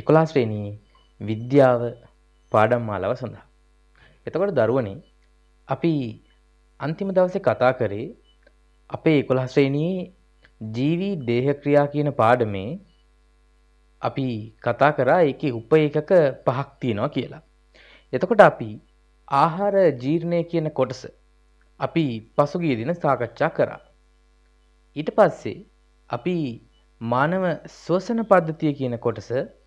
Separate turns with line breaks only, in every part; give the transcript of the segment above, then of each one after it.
11 ශ්‍රේණියේ විද්‍යාව පාඩම් මාලාව සඳහා. එතකොට දරුවනේ අපි අන්තිම දවසේ කතා කරේ අපේ 11 ශ්‍රේණියේ ජීවී දේහ ක්‍රියා කියන පාඩමේ අපි කතා කරා ඒකේ උප ඒකක පහක් තියෙනවා කියලා. එතකොට අපි ආහාර ජීර්ණය කියන කොටස අපි පසුගිය දින සාකච්ඡා කරා. ඊට පස්සේ අපි මානව ශ්වසන පද්ධතිය කියන කොටස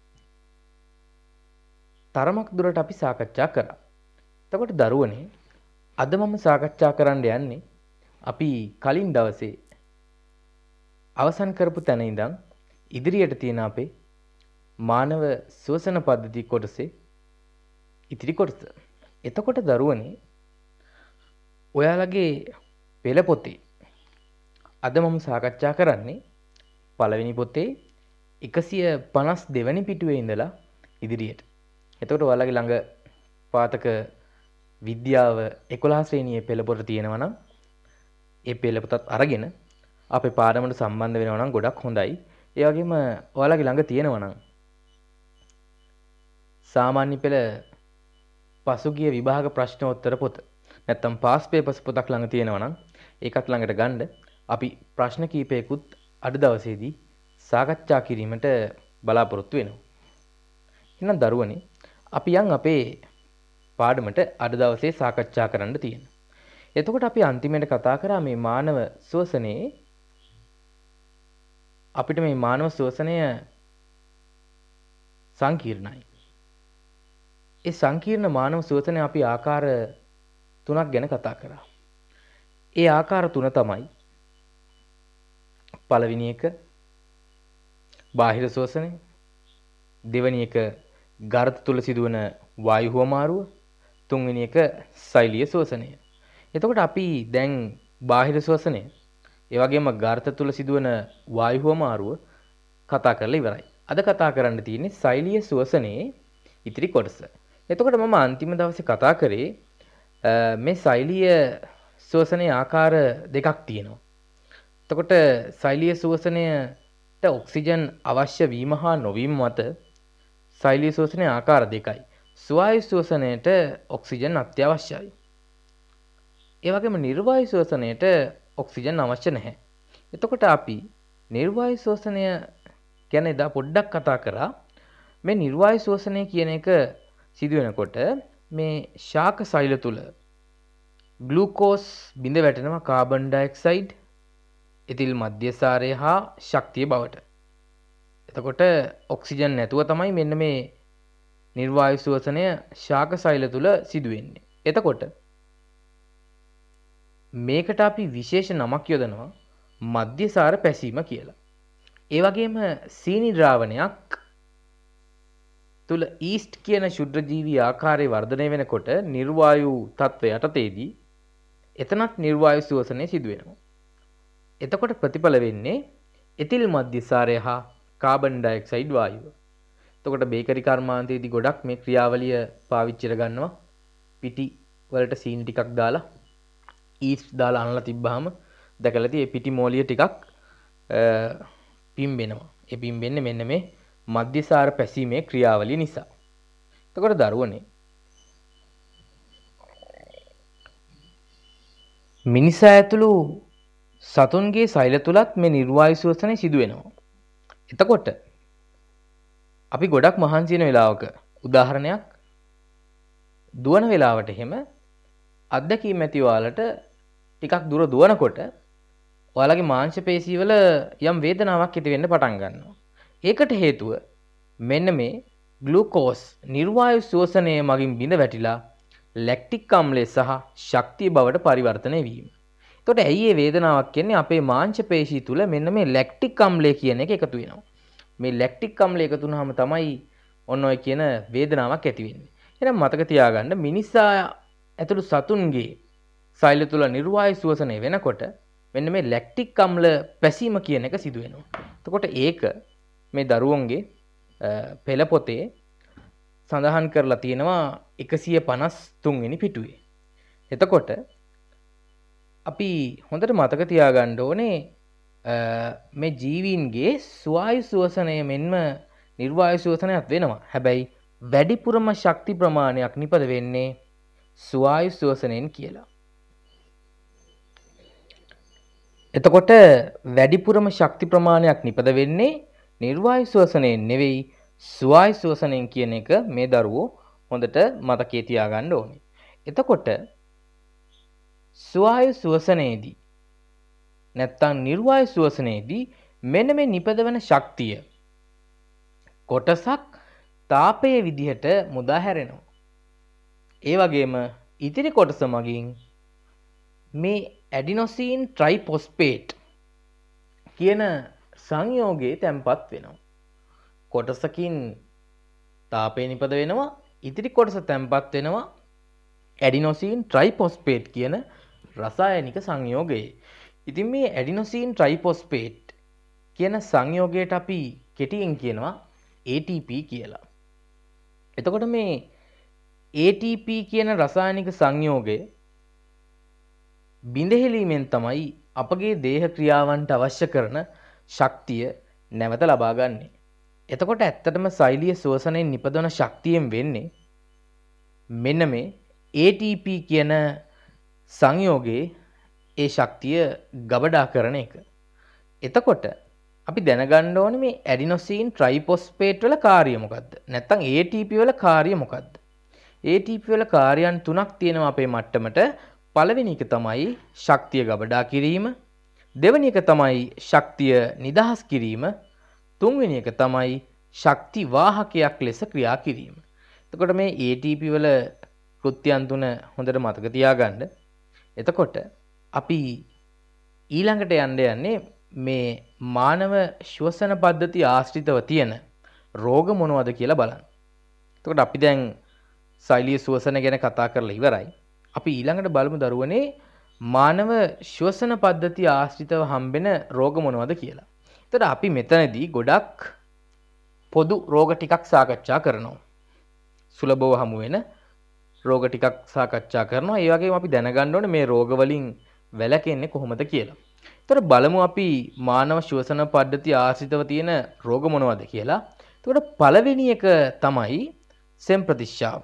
තරමක් දුරට අපි සාකච්ඡා කරා. එතකොට දරුවනේ අද මම සාකච්ඡා කරන්න යන්නේ අපි කලින් දවසේ අවසන් කරපු තැන ඉඳන් ඉදිරියට තියෙන අපේ මානව ශ්වසන පද්ධති කොටසේ ඉතිරි කොටස. එතකොට දරුවනේ ඔයාලගේ පෙළ පොතේ අද මම සාකච්ඡා කරන්නේ පළවෙනි පොතේ 152 වෙනි පිටුවේ ඉඳලා ඉදිරියට. එතකොට ඔයාලගේ ළඟ පාතක විද්‍යාව 11 ශ්‍රේණියේ පෙළ පොත තියෙනවා නම් ඒ පෙළ පොතත් අරගෙන අපේ පාඩමට සම්බන්ධ වෙනවා නම් ගොඩක් හොඳයි. ඒ වගේම ඔයාලගේ ළඟ තියෙනවා නම් සාමාන්‍ය පෙළ පසුගිය විභාග ප්‍රශ්නෝත්තර පොත නැත්තම් පාස් පේපර්ස් පොතක් ළඟ තියෙනවා නම් ඒකත් ළඟට ගන්න අපි ප්‍රශ්න කීපයකුත් අද දවසේදී සාකච්ඡා කිරීමට බලාපොරොත්තු වෙනවා. එහෙනම් දරුවනේ අපි යන් අපේ පාඩමට අද දවසේ සාකච්ඡා කරන්න තියෙන. එතකොට අපි අන්තිමට කතා කරා මේ මානව ශ්වසනයේ අපිට මේ මානව ශ්වසනය සංකීර්ණයි. ඒ සංකීර්ණ මානව ශ්වසනය අපි ආකාර තුනක් ගැන කතා කරා. ඒ ආකාර තුන තමයි පළවෙනි එක බාහිර ශ්වසනය, දෙවෙනි එක ගර්ත තුල සිදුවන වායු හුවමාරුව, තුන්වෙනි එක සෛලීය ශ්වසනය. එතකොට අපි දැන් බාහිර ශ්වසනය, ඒ වගේම ගර්ත තුල සිදුවන වායු හුවමාරුව කතා කරලා ඉවරයි. අද කතා කරන්න තියෙන්නේ සෛලීය ශ්වසනයේ ඉතිරි කොටස. එතකොට මම අන්තිම දවසේ කතා කරේ මේ සෛලීය ශ්වසනයේ ආකාර දෙකක් තියෙනවා. එතකොට සෛලීය ශ්වසනයට ඔක්සිජන් අවශ්‍ය වීම හා නොවීම මත සෛලීය ශ්වසනයේ ආකාර දෙකයි. ස්වායු ශ්වසනයට ඔක්සිජන් අත්‍යවශ්‍යයි. ඒ වගේම නිර්වායු ශ්වසනයට ඔක්සිජන් අවශ්‍ය නැහැ. එතකොට අපි නිර්වායු ශ්වසනය ගැන එදා පොඩ්ඩක් කතා කරා. මේ නිර්වායු ශ්වසනය කියන එක සිදු වෙනකොට මේ ශාක සෛල තුල ග්ලූකෝස් බිඳ වැටෙනවා කාබන් ඩයොක්සයිඩ්, එතිල් මධ්‍යසාරය හා ශක්තිය බවට. එතකොට ඔක්සිජන් නැතුව තමයි මෙන්න මේ නිර්වායු ශ්වසනය ශාක සෛල තුල සිදු වෙන්නේ. එතකොට මේකට අපි විශේෂ නමක් යොදනවා මධ්‍යසාර පැසීම කියලා. ඒ වගේම සීනි ද්‍රාවණයක් තුල ඊස්ට් කියන ශුද්ධජීවී ආකාරයේ වර්ධනය වෙනකොට නිර්වායු තත්ත්වය යටතේදී එතනත් නිර්වායු ශ්වසනය සිදු වෙනවා. එතකොට ප්‍රතිඵල වෙන්නේ එතිල් මධ්‍යසාරය හා කාබන් ඩයොක්සයිඩ් වායුව. එතකොට බේකරි කර්මාන්තයේදී ගොඩක් මේ ක්‍රියාවලිය පාවිච්චි කරගන්නවා. පිටි වලට සීනි ටිකක් දාලා ඊස්ට් දාලා අනලා තිබ්බහම දැකලා තියෙයි පිටි මෝලිය ටිකක් පිම්බෙනවා. ඒ පිම්බෙන්නේ මෙන්න මේ මධ්‍යසාර පැසීමේ ක්‍රියාවලිය නිසා. එතකොට දරුවනේ මිනිසා ඇතුළු සතුන්ගේ සෛල තුලත් මේ නිර්වායු ශ්වසනය සිදු වෙනවා. එතකොට අපි ගොඩක් මහන්සි වෙන වෙලාවක උදාහරණයක් දුවන වෙලාවට එහෙම අත්දැකීම් ඇති ඔයාලට ටිකක් දුර දුවනකොට ඔයාලගේ මාංශ පේශීවල යම් වේදනාවක් ඇති වෙන්න පටන් ගන්නවා. ඒකට හේතුව මෙන්න මේ ග්ලූකෝස් නිර්වායු ශ්වසනය මගින් බිඳ වැටිලා ලැක්ටික් අම්ලය සහ ශක්තිය බවට පරිවර්තනය වීම. එතකොට ඇයි මේ වේදනාවක් කියන්නේ අපේ මාංශ පේශී තුල මෙන්න මේ ලැක්ටික් අම්ලය කියන එක එකතු වෙනවා. මේ ලැක්ටික් අම්ලය එකතු වුනහම තමයි ඔන්න ඔය කියන වේදනාවක් ඇති වෙන්නේ. එහෙනම් මතක තියාගන්න මිනිසා ඇතුළු සතුන්ගේ සෛල තුල නිර්වායු ශ්වසනය වෙනකොට මෙන්න මේ ලැක්ටික් අම්ල පැසීම කියන එක සිදු වෙනවා. එතකොට ඒක මේ දරුවන්ගේ පෙළ පොතේ සඳහන් කරලා තියෙනවා 153 වෙනි පිටුවේ. එතකොට අපි හොඳට මතක තියාගන්න ඕනේ මේ ජීවීන්ගේ ස්වායු ශ්වසනය මෙන්ම නිර්වායු ශ්වසනයත් වෙනවා. හැබැයි වැඩිපුරම ශක්ති ප්‍රමාණයක් නිපද වෙන්නේ සුවායු ශ්වසනයෙන් කියලා. එතකොට වැඩිපුරම ශක්ති ප්‍රමාණයක් නිපද වෙන්නේ නිර්වායු ශ්වසනයෙන් නෙවෙයි සුවායු ශ්වසනයෙන් කියන එක මේ දරුවෝ හොඳට මතකයේ තියාගන්න ඕනේ. එතකොට සුවායු ශ්වසනයේදී නැත්තම් නිර්වායු ශ්වසනයේදී මෙන්න මේ නිපදවන ශක්තිය කොටසක් තාපයේ විදිහට මුදා හැරෙනවා. ඒ වගේම ඉතිරි කොටස මගින් මේ ඇඩිනොසීන් ට්‍රයිෆොස්ෆේට් කියන සංයෝගයේ තැන්පත් වෙනවා. කොටසකින් තාපය නිපද වෙනවා, ඉතිරි කොටස තැන්පත් වෙනවා ඇඩිනොසීන් ට්‍රයිෆොස්ෆේට් කියන රසායනික සංයෝගයේ. ඉතින් මේ ඇඩිනොසීන් ට්‍රයිෆොස්ෆේට් කියන සංයෝගයට අපි කෙටියෙන් කියනවා ATP කියලා. එතකොට මේ ATP කියන රසායනික සංයෝගය බිඳහෙලීමෙන් තමයි අපගේ දේහ ක්‍රියාවන්ට අවශ්‍ය කරන ශක්තිය නැවත ලබා ගන්නෙ. එතකොට ඇත්තටම සෛලීය ශ්වසනයෙන් නිපදවන ශක්තියෙන් වෙන්නේ මෙන්න මේ ATP කියන සංයෝගයේ ඒ ශක්තිය ගබඩා කරන එක. එතකොට අපි දැනගන්න ඕනේ මේ ඇඩිනොසීන් ට්‍රයිෆොස්ෆේට් වල කාර්යය මොකද්ද? නැත්නම් ATP වල කාර්යය මොකද්ද? ATP වල කාර්යයන් තුනක් තියෙනවා අපේ මට්ටමට. පළවෙනි එක තමයි ශක්තිය ගබඩා කිරීම, දෙවෙනි එක තමයි ශක්තිය නිදහස් කිරීම, තුන්වෙනි එක තමයි ශක්ති වාහකයක් ලෙස ක්‍රියා කිරීම. එතකොට මේ ATP වල කෘත්‍යයන් තුන හොඳට මතක තියාගන්න. එතකොට අපි ඊළඟට යන්නේ මේ මානව ශ්වසන පද්ධති ආශ්‍රිතව තියෙන රෝග මොනවද කියලා බලන්න. එතකොට අපි දැන් සෛලීය ශ්වසන ගැන කතා කරලා ඉවරයි. අපි ඊළඟට බලමු දරුවනේ මානව ශ්වසන පද්ධති ආශ්‍රිතව හම්බෙන රෝග මොනවද කියලා. එතකොට අපි මෙතනදී ගොඩක් පොදු රෝග ටිකක් සාකච්ඡා කරනවා. සුලභව හමු වෙන රෝග ටිකක් සාකච්ඡා කරනවා. ඒ වගේම අපි දැනගන්න ඕනේ මේ රෝග වලින් වැළකෙන්නේ කොහොමද කියලා. එතකොට බලමු අපි මානව ශ්වසන පද්ධති ආශ්‍රිතව තියෙන රෝග මොනවද කියලා. එතකොට පළවෙනි එක තමයි සෙම් ප්‍රතිශ්‍යාව.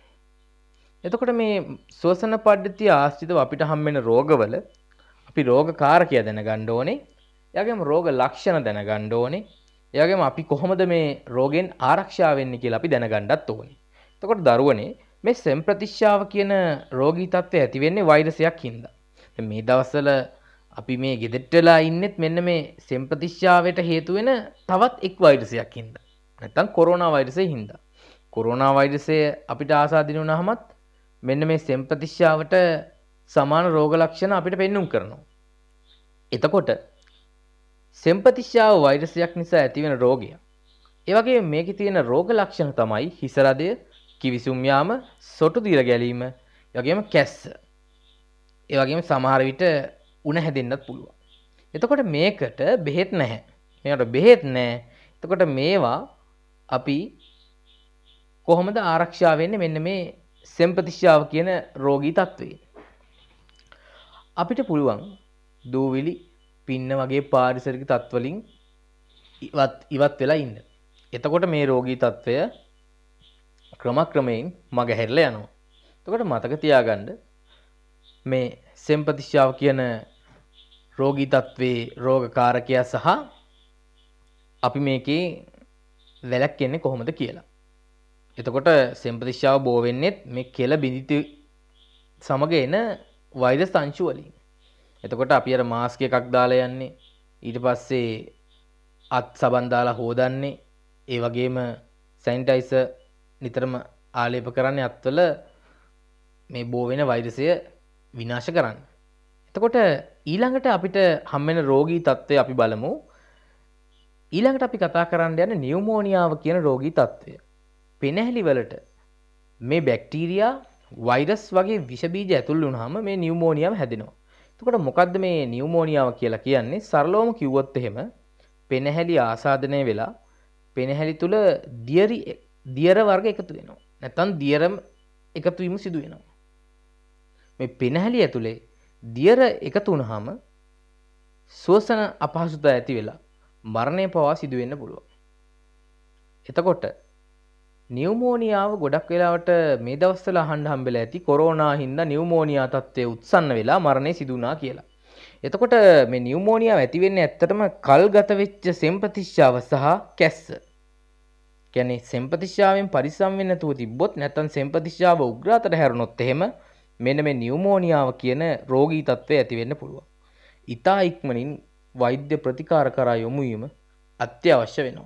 එතකොට මේ ශ්වසන පද්ධතිය ආශ්‍රිතව අපිට හම්බෙන රෝගවල අපි රෝග කාරකය දැනගන්න ඕනේ. එයාගේම රෝග ලක්ෂණ දැනගන්න ඕනේ. එයාගේම අපි කොහොමද මේ රෝගෙන් ආරක්ෂා වෙන්නේ කියලා අපි දැනගන්නත් ඕනේ. එතකොට දරුවනේ මේ සෙම් ප්‍රතිශ්‍යාව කියන රෝගී තත්ත්වය ඇති වෙන්නේ වෛරසයක් හින්දා. දැන් මේ දවස්වල අපි මේ ගෙදරට වෙලා ඉන්නෙත් මෙන්න මේ සෙම් ප්‍රතිශ්‍යාවයට හේතු වෙන තවත් එක් වෛරසයක් හින්දා. නැත්තම් කොරෝනා වෛරසය හින්දා. කොරෝනා වෛරසය අපිට ආසාදින වුණාමත් මෙන්න මේ සෙම් ප්‍රතිශ්‍යාවට සමාන රෝග ලක්ෂණ අපිට පෙන්눔 කරනවා. එතකොට සෙම් ප්‍රතිශ්‍යාව වෛරසයක් නිසා ඇතිවෙන රෝගය. ඒ වගේම මේකේ තියෙන රෝග ලක්ෂණ තමයි හිස රදය, කිවිසුම් යාම, සොටු දිර ගැලීම, ඒ වගේම කැස්ස. ඒ වගේම සමහර විට උණ හැදෙන්නත් පුළුවන්. එතකොට මේකට බෙහෙත් නැහැ. මේකට බෙහෙත් නැහැ. එතකොට මේවා අපි කොහොමද ආරක්ෂා වෙන්නේ මෙන්න මේ සෙම් ප්‍රතිශ්‍යාව කියන රෝගී තත්ත්වයෙන්? අපිට පුළුවන් දූවිලි, පින්න වගේ පාරිසරික තත්වලින් ඉවත් වෙලා ඉන්න. එතකොට මේ රෝගී තත්ත්වය ක්‍රමක්‍රමයෙන් මගහැරලා යනවා. එතකොට මතක තියාගන්න මේ සෙම් ප්‍රතිශ්‍යාව කියන රෝගී තත්ත්වයේ රෝගකාරකය සහ අපි මේකේ වැළැක්වෙන්නේ කොහොමද කියලා. එතකොට සෙම් ප්‍රතිශ්‍යාව බෝ වෙන්නේ මේ කෙල බිඳිති සමග එන වෛරස් අංශු වලින්. එතකොට අපි අර මාස්ක් එකක් දාලා යන්නේ, ඊට පස්සේ අත් සබන් දාලා හොදන්නේ, ඒ වගේම සැනිටයිසර් නිතරම ආලේප කරන්නේ අත්වල මේ බෝ වෙන වෛරසය විනාශ කරන්න. එතකොට ඊළඟට අපිට හම්බෙන රෝගී තත්ත්වය අපි බලමු. ඊළඟට අපි කතා කරන්න යන්නේ නියුමෝනියාව කියන රෝගී තත්ත්වය. පෙනහැලි වලට මේ බැක්ටීරියා, වෛරස් වගේ විෂ බීජ ඇතුල් වුණාම මේ නියුමෝනියාව හැදෙනවා. එතකොට මොකද්ද මේ නියුමෝනියාව කියලා කියන්නේ? සරලවම කිව්වොත් එහෙම පෙනහැලි ආසාදනය වෙලා පෙනහැලි තුල දියර වර්ග එකතු වෙනවා. නැත්නම් දියර එකතු වීම සිදු වෙනවා. මේ පෙනහැලි ඇතුලේ දියර එකතු වුණාම ශ්වසන අපහසුතාව ඇති වෙලා මරණය පවා සිදු වෙන්න පුළුවන්. එතකොට නියුමෝනියාව ගොඩක් වෙලාවට මේ දවස්වල අහන්න හම්බෙලා ඇති කොරෝනා හින්දා නියුමෝනියා තත්ත්වය උත්සන්න වෙලා මරණය සිදු වුණා කියලා. එතකොට මේ නියුමෝනියාව ඇති වෙන්නේ ඇත්තටම කල්ගත වෙච්ච සෙම්පතිශ්‍යාව සහ කැස්ස. කියන්නේ සෙම්පතිශ්‍යාවෙන් පරිස්සම් වෙන්න නැතුව තිබ්බොත් නැත්නම් සෙම්පතිශ්‍යාව උග්‍රාතට හැරුණොත් එහෙම මෙන්න මේ නියුමෝනියාව කියන රෝගී තත්ත්වය ඇති වෙන්න පුළුවන්. ඊටා ඉක්මනින් වෛද්‍ය ප්‍රතිකාර කරා යොමු වීම අත්‍යවශ්‍ය වෙනවා.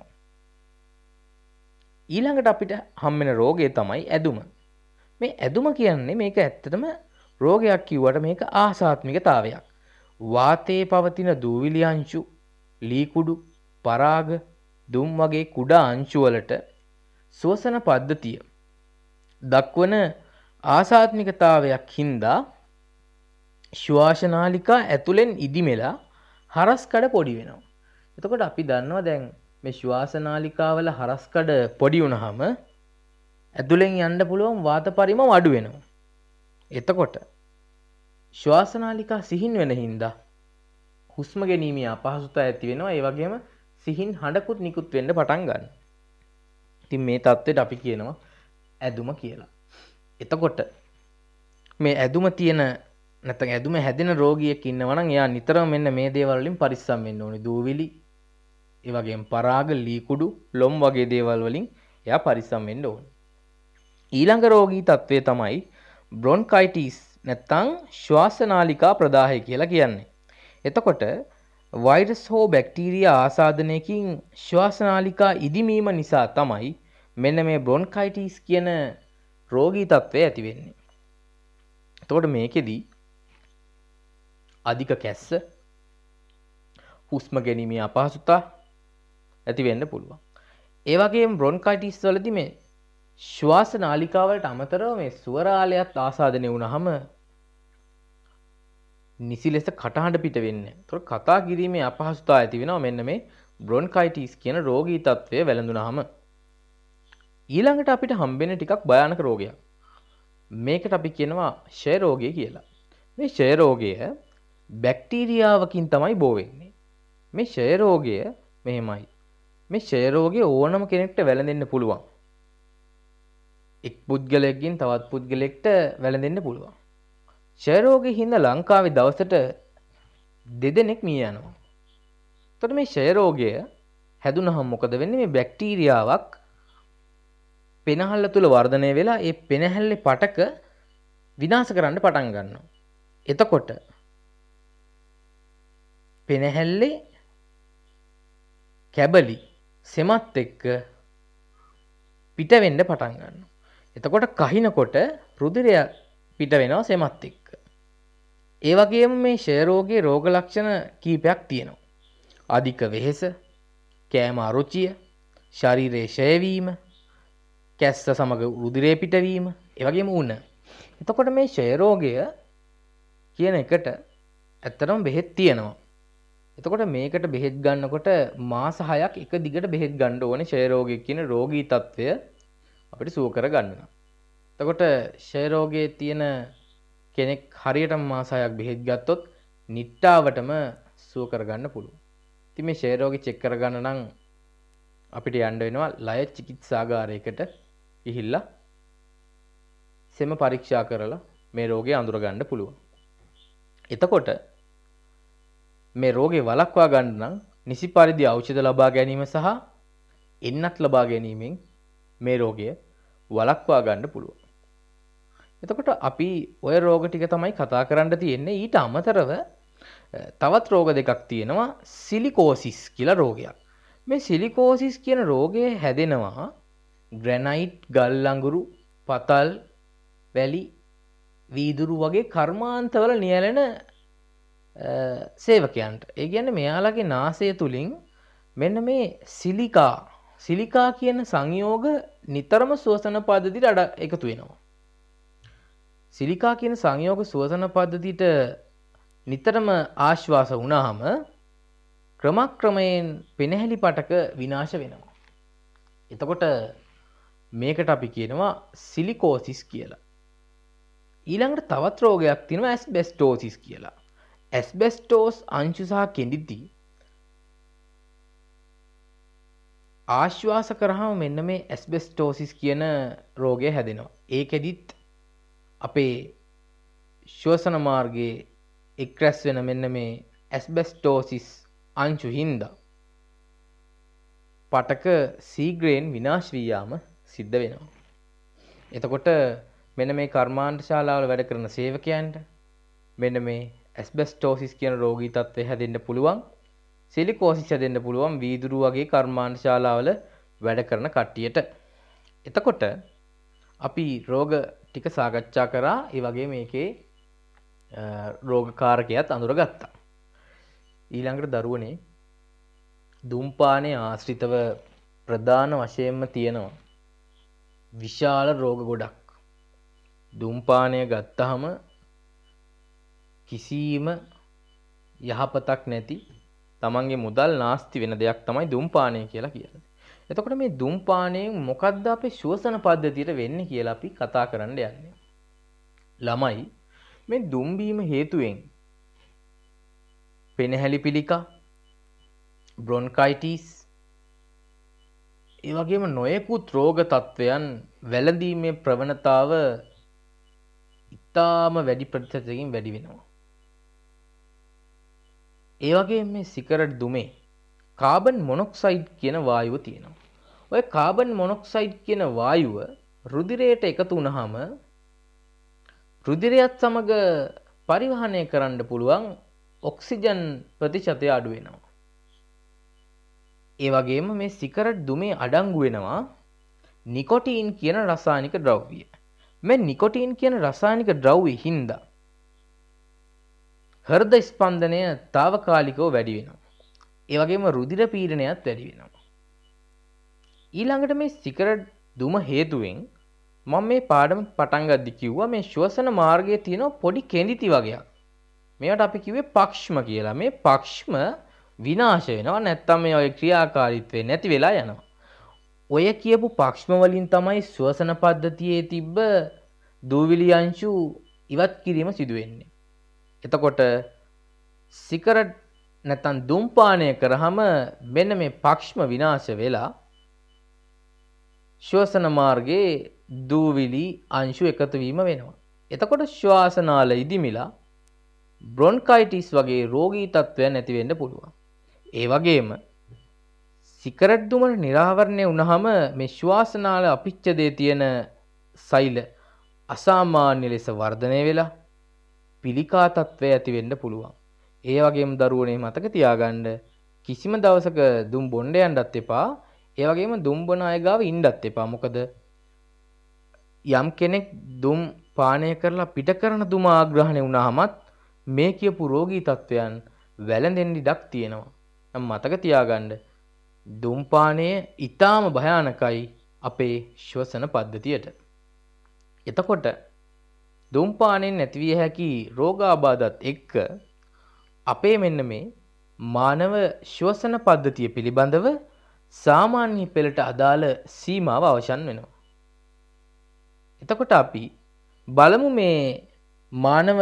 ඊළඟට අපිට හම්බෙන රෝගය තමයි ඇදුම. මේ ඇදුම කියන්නේ මේක ඇත්තටම රෝගයක් කිව්වට මේක ආසාත්මිකතාවයක්. වාතයේ පවතින දූවිලි අංශු, ලීකුඩු, පරාග, දුම් වගේ කුඩා අංශු වලට ශ්වසන පද්ධතිය දක්වන ආසාත්මිකතාවයක් හින්දා ශ්වාසනාලිකා ඇතුලෙන් ඉදිමෙලා හරස්කඩ පොඩි වෙනවා. එතකොට අපි දන්නවා දැන් මේ ශ්වාසනාලිකාවල හරස්කඩ පොඩි වුණාම ඇතුලෙන් යන්න පුළුවන් වාත පරිමම අඩු වෙනවා. එතකොට ශ්වාසනාලිකා සිහින් වෙන හින්දා හුස්ම ගැනීමේ අපහසුතාව ඇති වෙනවා. ඒ වගේම සිහින් හඬකුත් නිකුත් වෙන්න පටන් ගන්නවා. ඉතින් මේ தත්ත්වයට අපි කියනවා ඇදුම කියලා. එතකොට මේ ඇදුම තියෙන නැත්නම් ඇදුම හැදෙන රෝගියෙක් ඉන්නවා නම් එයා නිතරම මෙන්න මේ දේවල් වලින් පරිස්සම් වෙන්න ඕනේ. දූවිලි, ඒ වගේම පරාග, ලීකුඩු, ලොම් වගේ දේවල් වලින් එයා පරිස්සම් වෙන්න ඕනේ. ඊළඟ රෝගී තත්ත්වය තමයි බ්‍රොන්කයිටිස් නැත්නම් ශ්වාසනාලිකා ප්‍රදාහය කියලා කියන්නේ. එතකොට වෛරස් හෝ බැක්ටීරියා ආසාදනයකින් ශ්වාසනාලිකා ඉදිමීම නිසා තමයි මෙන්න මේ බ්‍රොන්කයිටිස් කියන රෝගී තත්ත්වය ඇති වෙන්නේ. එතකොට මේකෙදී අධික කැස්ස, හුස්ම ගැනීමේ අපහසුතාව ඇති වෙන්න පුළුවන්. ඒ වගේම බ්‍රොන්කයිටිස් වලදී මේ ශ්වාස නාලිකාවලට අමතරව මේ ස්වරාලයත් ආසාදනය වුණාම නිසි ලෙස කටහඬ පිට වෙන්නේ. ඒතකොට කතා කිරීමේ අපහසුතාව ඇති වෙනවා මෙන්න මේ බ්‍රොන්කයිටිස් කියන රෝගී තත්ත්වය වැළඳුනහම. ඊළඟට අපිට හම්බෙන ටිකක් භයානක රෝගයක්. මේකට අපි කියනවා ක්ෂය රෝගය කියලා. මේ ක්ෂය රෝගය බැක්ටීරියාවකින් තමයි බෝ වෙන්නේ. මේ ක්ෂය රෝගය මෙහෙමයි. මේ ක්ෂය රෝගය ඕනම කෙනෙක්ට වැළඳෙන්න පුළුවන්. එක් පුද්ගලයෙක්ගෙන් තවත් පුද්ගලයෙක්ට වැළඳෙන්න පුළුවන්. ක්ෂය රෝගය හින්දා ලංකාවේ දවසට 2 දෙනෙක් මිය යනවා. එතකොට මේ ක්ෂය රෝගය හැදුනහම මොකද වෙන්නේ? මේ බැක්ටීරියාවක් පෙනහල්ල තුල වර්ධනය වෙලා ඒ පෙනහැල්ලේ පටක විනාශ කරන්න පටන් ගන්නවා. එතකොට පෙනහැල්ලේ කැබලි සෙමත් එක්ක පිට වෙන්න පටන් ගන්නවා. එතකොට කහිනකොට රුධිරය පිට වෙනවා සෙමත් එක්ක. ඒ වගේම මේ ක්ෂය රෝගයේ රෝග ලක්ෂණ කීපයක් තියෙනවා. අධික වෙහෙස, කෑම අරුචිය, ශරීරයේ ක්ෂය වීම, කැස්ස සමග රුධිරය පිටවීම, ඒ වගේම උණ. එතකොට මේ ක්ෂය රෝගය කියන එකට ඇත්තටම බෙහෙත් තියෙනවා. එතකොට මේකට බෙහෙත් ගන්නකොට මාස 6ක් එක දිගට බෙහෙත් ගන්න ඕනේ ක්ෂය රෝගය කියන රෝගී තත්ත්වය අපිට සුව කර ගන්න. එතකොට ක්ෂය රෝගයේ තියෙන කෙනෙක් හරියටම මාස 6ක් බෙහෙත් ගත්තොත් නිට්ටාවටම සුව කර ගන්න පුළුවන්. ඉතින් මේ ක්ෂය රෝගී චෙක් කර ගන්න නම් අපිට යන්න වෙනවා ලය චිකිත්සාගාරයකට ගිහිල්ලා සෙම පරීක්ෂා කරලා මේ රෝගය අඳුර ගන්න පුළුවන්. එතකොට මේ රෝගේ වළක්වා ගන්න නම් නිසි පරිදි ඖෂධ ලබා ගැනීම සහ එන්නත් ලබා ගැනීමෙන් මේ රෝගය වළක්වා ගන්න පුළුවන්. එතකොට අපි ওই රෝග ටික තමයි කතා කරන්න තියෙන්නේ. ඊට අමතරව තවත් රෝග දෙකක් තියෙනවා. සිලිකෝසිස් කියලා රෝගයක්. මේ සිලිකෝසිස් කියන රෝගය හැදෙනවා ග්‍රැනයිට්, ගල් අඟුරු, පතල්, වැලි, වීදුරු වගේ කර්මාන්තවල නියැලෙන සේවකයන්ට. ඒ කියන්නේ මෙයාලගේ නාසය තුලින් මෙන්න මේ සිලිකා කියන සංයෝග නිතරම ශ්වසන පද්ධතියට එකතු වෙනවා. සිලිකා කියන සංයෝග ශ්වසන පද්ධතියට නිතරම ආශ්වාස වුණාම ක්‍රමක්‍රමයෙන් පෙනහැලි පටක විනාශ වෙනවා. එතකොට මේකට අපි කියනවා සිලිකෝසිස් කියලා. ඊළඟට තවත් රෝගයක් තියෙනවා ඇස්බෙස්ටෝසිස් කියලා. ඇස්බෙස්ටෝස් අංශු සහ කෙඳිති ආශ්වාස කරාම මෙන්න මේ ඇස්බෙස්ටෝසිස් කියන රෝගය හැදෙනවා. ඒකෙදිත් අපේ ශ්වසන මාර්ගයේ එක්රැස් වෙන මෙන්න මේ ඇස්බෙස්ටෝසිස් අංශු හින්දා පටක සීග්‍රයෙන් විනාශ වී යාම සිද්ධ වෙනවා. එතකොට මෙන්න මේ කර්මාන්ත ශාලාවල වැඩ කරන සේවකයන්ට මෙන්න මේ ඇස්බෙස්ටෝසිස් කියන රෝගී තත්ත්වය හැදෙන්න පුළුවන්. සිලිකෝසිස් හැදෙන්න පුළුවන් වීදුරු වගේ කර්මාන්ත ශාලාවල වැඩ කරන කට්ටියට. එතකොට අපි රෝග ටික සාකච්ඡා කරා. ඒ වගේ මේකේ රෝගකාරකයත් අඳුරගත්තා. ඊළඟට දරුවනේ ධූම්පානයේ ආශ්‍රිතව ප්‍රධාන වශයෙන්ම තියෙනවා විශාල රෝග ගොඩක්. ධූම්පානය ගත්තහම කිසිම යහපතක් නැති තමන්ගේ මුදල් නාස්ති වෙන දෙයක් තමයි ධූම්පානය කියලා කියන්නේ. එතකොට මේ ධූම්පානයෙන් මොකද්ද අපේ ශ්වසන පද්ධතියට වෙන්නේ කියලා අපි කතා කරන්න යන්නේ. ළමයි මේ දුම්බීම හේතුවෙන් පෙනහැලි පිළිකා, බ්‍රොන්කයිටිස්, ඒ වගේම නොයෙකුත් රෝග තත්වයන් වැළඳීමේ ප්‍රවණතාව ඉතාම වැඩි ප්‍රතිශතයකින් වැඩි වෙනවා. ඒ වගේම මේ සිගරට් දුමේ කාබන් මොනොක්සයිඩ් කියන වායුව තියෙනවා. ඔය කාබන් මොනොක්සයිඩ් කියන වායුව රුධිරයට එකතු වුණාම රුධිරයත් සමග පරිවහනය කරන්න පුළුවන් ඔක්සිජන් ප්‍රතිශතය අඩු වෙනවා. ඒ වගේම මේ සිගරට් දුමේ අඩංගු වෙනවා නිකොටීන් කියන රසායනික ද්‍රව්‍ය. මේ නිකොටීන් කියන රසායනික ද්‍රව්‍ය හින්දා හෘද ස්පන්දනය తాවකාලිකව වැඩි වෙනවා. ඒ වගේම රුධිර පීඩනයත් වැඩි වෙනවා. ඊළඟට මේ සිගරට් දුම හේතුවෙන් මම මේ පාඩම පටන් ගද්දි කිව්වා මේ ශ්වසන මාර්ගයේ තියෙන පොඩි කෙඳිති වගේක්. මේවට අපි කිව්වේ පක්ෂම කියලා. මේ පක්ෂම විනාශ වෙනවා. නැත්තම් මේ ඔය ක්‍රියාකාරීත්වය නැති වෙලා යනවා. ඔය කියපු පක්ෂම වලින් තමයි ශ්වසන පද්ධතියේ තිබ්බ දූවිලි අංශු ඉවත් කිරීම සිදු වෙන්නේ. එතකොට සිගරට් නැත්තම් ධූම්පානය කරාම මෙන්න මේ පක්ෂම විනාශ වෙලා ශ්වසන මාර්ගයේ දූවිලි අංශු එකතු වීම වෙනවා. එතකොට ශ්වාසනාල ඉදිමිලා බ්‍රොන්කයිටිස් වගේ රෝගී තත්ත්වයන් ඇති වෙන්න පුළුවන්. ඒ වගේම සිගරට් දුමන නිරාවරණය වුණාම මේ ශ්වාසනාල අපිච්ඡදයේ තියෙන සෛල අසාමාන්‍ය ලෙස වර්ධනය වෙලා පිළිකා තත්ත්වය ඇති වෙන්න පුළුවන්. ඒ වගේම දරුවනේ මතක තියාගන්න කිසිම දවසක දුම් බොන්න යන්නත් එපා. ඒ වගේම දුම් බොන අය ගාව ඉන්නත් එපා. මොකද යම් කෙනෙක් දුම් පානය කරලා පිට කරන දුම ආග්‍රහණය වුණාමත් මේ කියපු රෝගී තත්ත්වයන් වැළඳෙන්න ඉඩක් තියෙනවා. මතක තියාගන්න දුම්පානය ඊටාම භයානකයි අපේ ශ්වසන පද්ධතියට. එතකොට දුම්පානයෙන් නැතිවිය හැකි රෝගාබාධත් එක්ක අපේ මෙන්න මේ මානව ශ්වසන පද්ධතිය පිළිබඳව සාමාන්‍ය පෙළට අදාළ සීමාව අවසන් වෙනවා. එතකොට අපි බලමු මේ මානව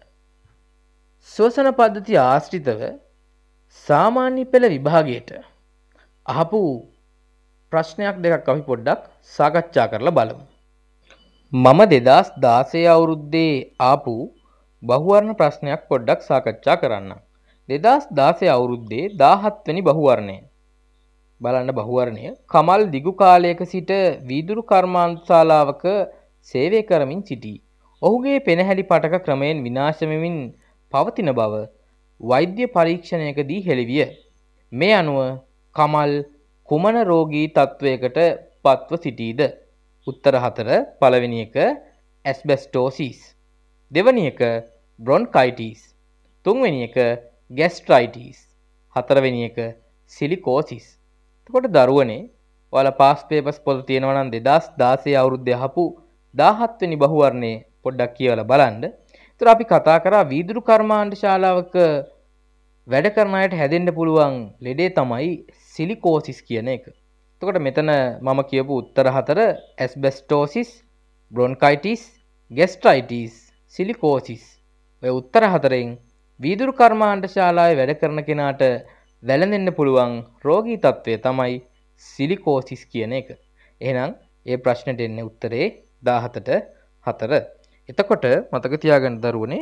ශ්වසන පද්ධතිය ආශ්‍රිතව සාමාන්‍ය පෙළ විභාගයට අහපු ප්‍රශ්නයක් දෙකක් අපි පොඩ්ඩක් සාකච්ඡා කරලා බලමු. මම 2016 අවුරුද්දේ ආපු බහුවර්ණ ප්‍රශ්නයක් පොඩ්ඩක් සාකච්ඡා කරන්නම්. 2016 අවුරුද්දේ 17 වෙනි බහුවර්ණය. බලන්න බහුවර්ණය කමල් දිගු කාලයක සිට වීදුරු කර්මාන්තශාලාවක සේවය කරමින් සිටී. ඔහුගේ පෙනහැලි පටක ක්‍රමයෙන් විනාශ වෙමින් පවතින බව වෛද්‍ය පරීක්ෂණයකදී හෙළිවිය. මේ අනුව කමල් කුමන රෝගී තත්වයකට පත්ව සිටීද? උත්තර 4. පළවෙනි එක ඇස්බෙස්ටෝසිස්, දෙවෙනි එක බ්‍රොන්කයිටිස්, තුන්වෙනි එක ગેස්ට්‍රයිටිස්, හතරවෙනි එක සිලිකෝසිස්. එතකොට දරුවනේ ඔයාලා පාස් පේපර්ස් පොත තියෙනවා නම් 2016 අවුරුද්දේ අහපු 17 වෙනි බහුවර්ණයේ පොඩ්ඩක් කියවලා බලන්න. ඒතර අපි කතා කරා වීදුරු කර්මාන්ත ශාලාවක වැඩ කරන අයට හැදෙන්න පුළුවන් ලෙඩේ තමයි සිලිකෝසිස් කියන එක. එතකොට මෙතන මම කියපු උත්තර 4 ඇස්බෙස්ටෝසිස්, බ්‍රොන්කයිටිස්, ગેස්ට්‍රයිටිස්, සිලිකෝසිස්. ඔය උත්තර 4න් වීදුරු කර්මාන්ත ශාලාවේ වැඩ කරන කෙනාට වැළඳෙන්න පුළුවන් රෝගී තත්ත්වය තමයි සිලිකෝසිස් කියන එක. එහෙනම් ඒ ප්‍රශ්නෙට එන්නේ උත්තරේ 17ට 4. එතකොට මතක තියාගන්න දරුවනේ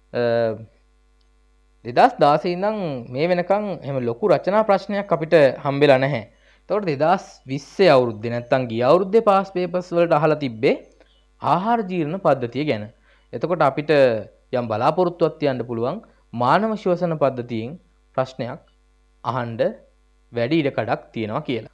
2016 ඉඳන් මේ වෙනකන් එහෙම ලොකු රචනා ප්‍රශ්නයක් අපිට හම්බෙලා නැහැ. එතකොට 2020 අවුරුද්දේ නැත්තම් ගිය අවුරුද්දේ පාස් පේපර්ස් වලට අහලා තිබ්බේ ආහාර ජීර්ණ පද්ධතිය ගැන. එතකොට අපිට යම් බලාපොරොත්තුවක් තියන්න පුළුවන් මානව ශ්වසන පද්ධතියෙන් ප්‍රශ්නයක් අහන්න වැඩි ඉඩකඩක් තියෙනවා කියලා.